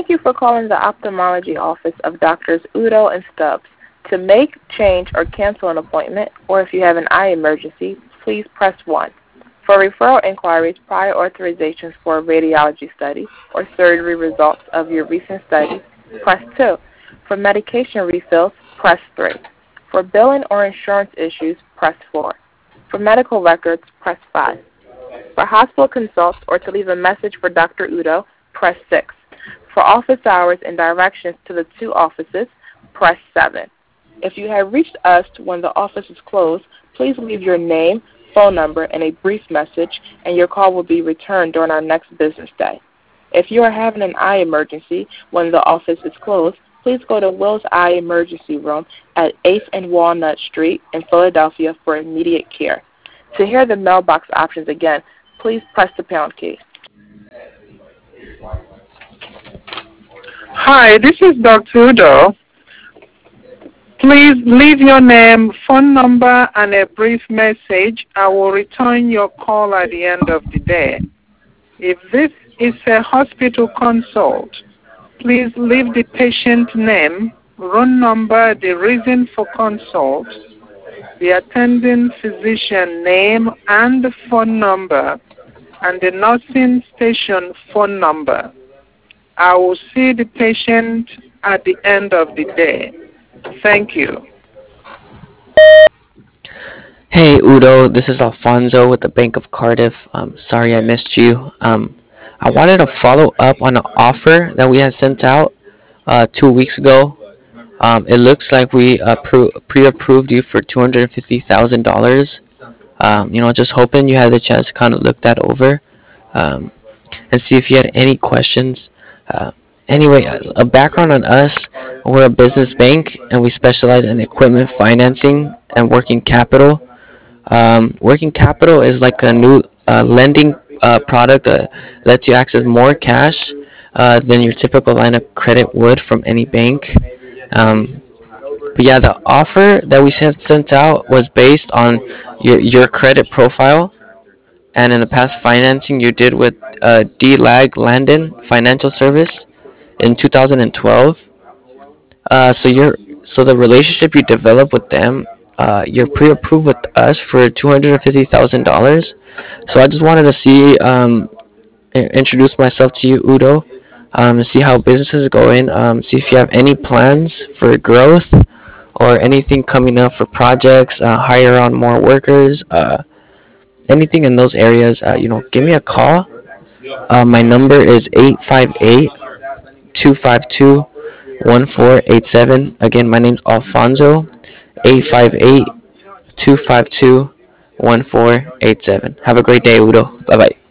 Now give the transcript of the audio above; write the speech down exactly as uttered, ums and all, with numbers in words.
Thank you for calling the ophthalmology office of Doctors Udo and Stubbs. To make, change, or cancel an appointment, or if you have an eye emergency, please press one. For referral inquiries, prior authorizations for a radiology study, or surgery results of your recent study, press two. For medication refills, press three. For billing or insurance issues, press four. For medical records, press five. For hospital consults or to leave a message for Doctor Udo, press six. For office hours and directions to the two offices, press seven. If you have reached us when the office is closed, please leave your name, phone number, and a brief message, and your call will be returned during our next business day. If you are having an eye emergency when the office is closed, please go to Will's Eye Emergency Room at eighth and Walnut Street in Philadelphia for immediate care. To hear the mailbox options again, please press the pound key. Hi, this is Doctor Udo. Please leave your name, phone number, and a brief message. I will return your call at the end of the day. If this is a hospital consult, please leave the patient name, room number, the reason for consult, the attending physician name and phone number, and the nursing station phone number. I will see the patient at the end of the day. Thank you. Hey Udo, this is Alfonso with the Bank of Cardiff. Um, sorry I missed you. Um, I wanted to follow up on an offer that we had sent out uh, two weeks ago. Um, it looks like we appro- pre-approved you for two hundred fifty thousand dollars. Um, you know, just hoping you had the chance to kind of look that over um, and see if you had any questions. Uh, anyway, a background on us: we're a business bank and we specialize in equipment financing and working capital. Um, working capital is like a new uh, lending uh, product that lets you access more cash uh, than your typical line of credit would from any bank. Um, but yeah, the offer that we sent, sent out was based on your, your credit profile and in the past financing you did with uh, D Lag Landon Financial Service in two thousand twelve. Uh, so you're so the relationship you develop with them, uh, you're pre-approved with us for two hundred fifty thousand dollars. So I just wanted to see, um, introduce myself to you, Udo, um, see how business is going, um, see if you have any plans for growth or anything coming up for projects, uh, hire on more workers, uh, anything in those areas. Uh, you know, give me a call. Uh, my number is eight five eight, two five two, one four eight seven. Again, my name's Alfonso. eight five eight, two five two, one four eight seven. Have a great day, Udo. Bye bye.